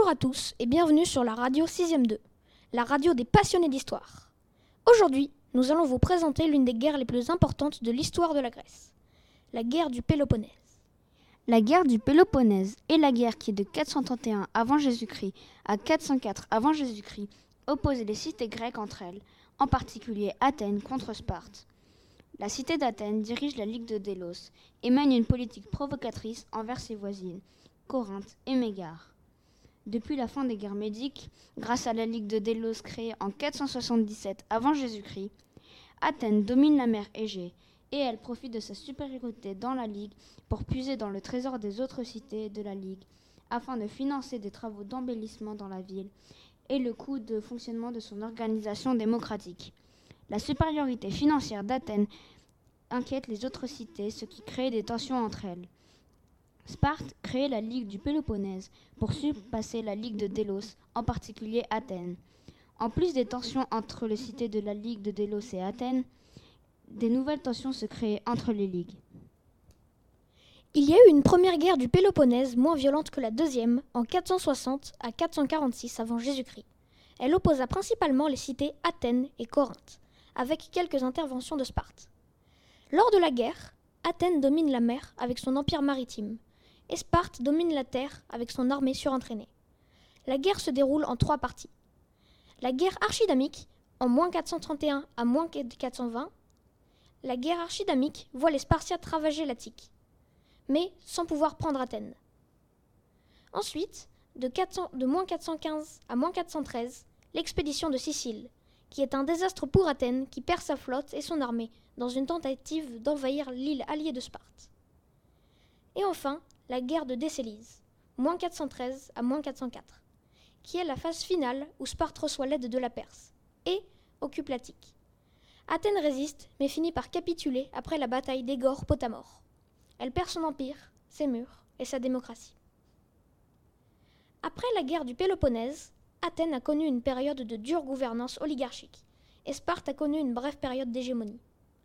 Bonjour à tous et bienvenue sur la radio 6e 2, la radio des passionnés d'histoire. Aujourd'hui, nous allons vous présenter l'une des guerres les plus importantes de l'histoire de la Grèce, la guerre du Péloponnèse. La guerre du Péloponnèse est la guerre qui, de 431 avant Jésus-Christ à 404 avant Jésus-Christ, opposait les cités grecques entre elles, en particulier Athènes contre Sparte. La cité d'Athènes dirige la Ligue de Délos et mène une politique provocatrice envers ses voisines, Corinthe et Mégare. Depuis la fin des guerres médiques, grâce à la Ligue de Délos créée en 477 avant Jésus-Christ, Athènes domine la mer Égée et elle profite de sa supériorité dans la Ligue pour puiser dans le trésor des autres cités de la Ligue afin de financer des travaux d'embellissement dans la ville et le coût de fonctionnement de son organisation démocratique. La supériorité financière d'Athènes inquiète les autres cités, ce qui crée des tensions entre elles. Sparte crée la Ligue du Péloponnèse pour surpasser la Ligue de Délos, en particulier Athènes. En plus des tensions entre les cités de la Ligue de Délos et Athènes, des nouvelles tensions se créent entre les ligues. Il y a eu une première guerre du Péloponnèse moins violente que la deuxième, en 460 à 446 avant Jésus-Christ. Elle opposa principalement les cités Athènes et Corinthe, avec quelques interventions de Sparte. Lors de la guerre, Athènes domine la mer avec son empire maritime, et Sparte domine la terre avec son armée surentraînée. La guerre se déroule en 3 parties. La guerre archidamique, en -431 à -420. La guerre archidamique voit les Spartiates ravager l'Attique, mais sans pouvoir prendre Athènes. Ensuite, de -415 à -413, l'expédition de Sicile, qui est un désastre pour Athènes qui perd sa flotte et son armée dans une tentative d'envahir l'île alliée de Sparte. Et enfin, la guerre de Décélise, -413 à -404, qui est la phase finale où Sparte reçoit l'aide de la Perse et occupe l'Attique. Athènes résiste, mais finit par capituler après la bataille d'Égore-Potamore. Elle perd son empire, ses murs et sa démocratie. Après la guerre du Péloponnèse, Athènes a connu une période de dure gouvernance oligarchique, et Sparte a connu une brève période d'hégémonie.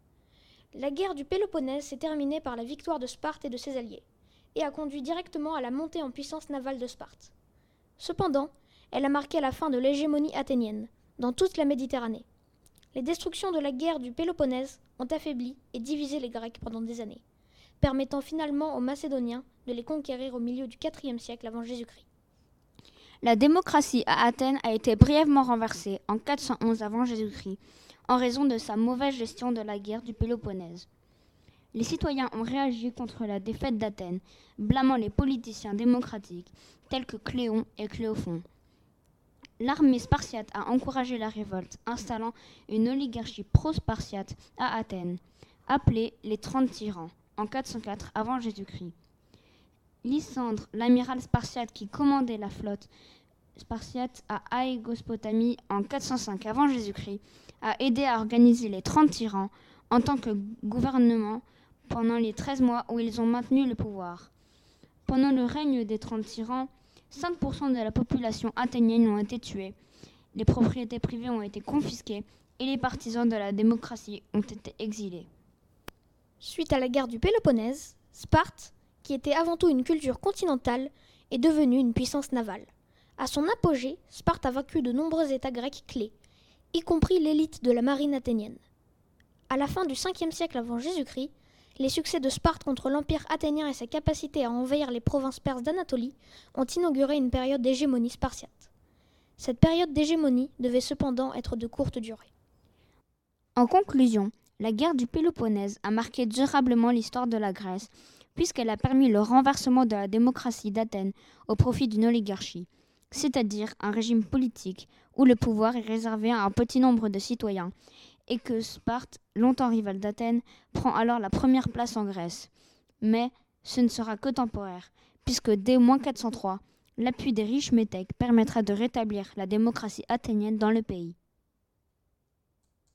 La guerre du Péloponnèse s'est terminée par la victoire de Sparte et de ses alliés, et a conduit directement à la montée en puissance navale de Sparte. Cependant, elle a marqué la fin de l'hégémonie athénienne, dans toute la Méditerranée. Les destructions de la guerre du Péloponnèse ont affaibli et divisé les Grecs pendant des années, permettant finalement aux Macédoniens de les conquérir au milieu du IVe siècle avant Jésus-Christ. La démocratie à Athènes a été brièvement renversée en 411 avant Jésus-Christ en raison de sa mauvaise gestion de la guerre du Péloponnèse. Les citoyens ont réagi contre la défaite d'Athènes, blâmant les politiciens démocratiques tels que Cléon et Cléophon. L'armée spartiate a encouragé la révolte, installant une oligarchie pro-spartiate à Athènes, appelée les 30 tyrans, en 404 avant Jésus-Christ. Lysandre, l'amiral spartiate qui commandait la flotte spartiate à Aégospotamie en 405 avant Jésus-Christ, a aidé à organiser les 30 tyrans en tant que gouvernement pendant les 13 mois où ils ont maintenu le pouvoir. Pendant le règne des 30 tyrans, 5% de la population athénienne ont été tués, les propriétés privées ont été confisquées et les partisans de la démocratie ont été exilés. Suite à la guerre du Péloponnèse, Sparte, qui était avant tout une culture continentale, est devenue une puissance navale. À son apogée, Sparte a vaincu de nombreux États grecs clés, y compris l'élite de la marine athénienne. À la fin du 5e siècle avant Jésus-Christ, les succès de Sparte contre l'empire athénien et sa capacité à envahir les provinces perses d'Anatolie ont inauguré une période d'hégémonie spartiate. Cette période d'hégémonie devait cependant être de courte durée. En conclusion, la guerre du Péloponnèse a marqué durablement l'histoire de la Grèce, puisqu'elle a permis le renversement de la démocratie d'Athènes au profit d'une oligarchie, c'est-à-dire un régime politique où le pouvoir est réservé à un petit nombre de citoyens, et que Sparte, longtemps rivale d'Athènes, prend alors la première place en Grèce. Mais ce ne sera que temporaire, puisque dès -403, l'appui des riches métèques permettra de rétablir la démocratie athénienne dans le pays.